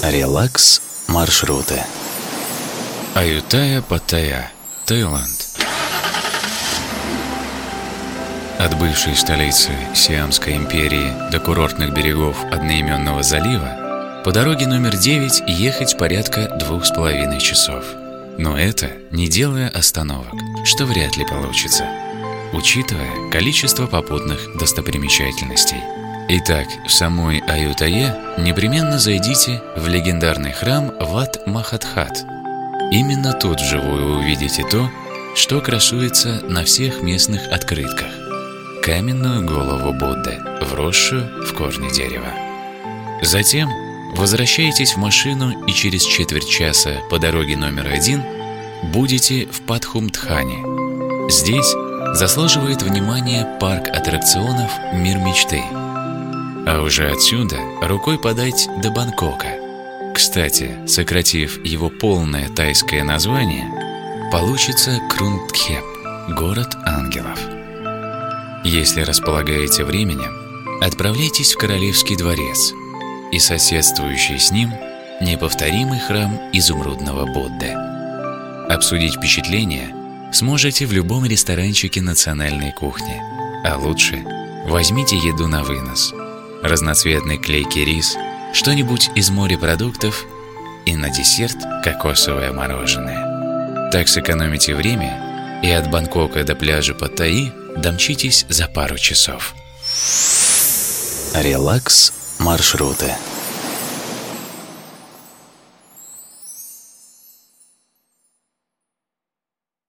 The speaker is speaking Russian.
Релакс маршруты. Аютая-Паттайя, Таиланд. От бывшей столицы Сиамской империи до курортных берегов одноименного залива по дороге номер 9 ехать порядка 2,5 часов. Но это не делая остановок, что вряд ли получится, учитывая количество попутных достопримечательностей. Итак, в самой Аютае непременно зайдите в легендарный храм Ват Махатхат. Именно тут вживую вы увидите то, что красуется на всех местных открытках – каменную голову Будды, вросшую в корни дерева. Затем возвращаетесь в машину и через четверть часа по дороге номер 1 будете в Патхумтхане. Здесь заслуживает внимания парк аттракционов «Мир мечты». А уже отсюда рукой подать до Бангкока. Кстати, сократив его полное тайское название, получится Крунгтхеп – город ангелов. Если располагаете временем, отправляйтесь в Королевский дворец и соседствующий с ним неповторимый храм изумрудного Будды. Обсудить впечатления сможете в любом ресторанчике национальной кухни, а лучше возьмите еду на вынос. Разноцветный клейкий рис, что-нибудь из морепродуктов и на десерт кокосовое мороженое. Так сэкономите время и от Бангкока до пляжа Паттайи домчитесь за пару часов. Релакс маршруты.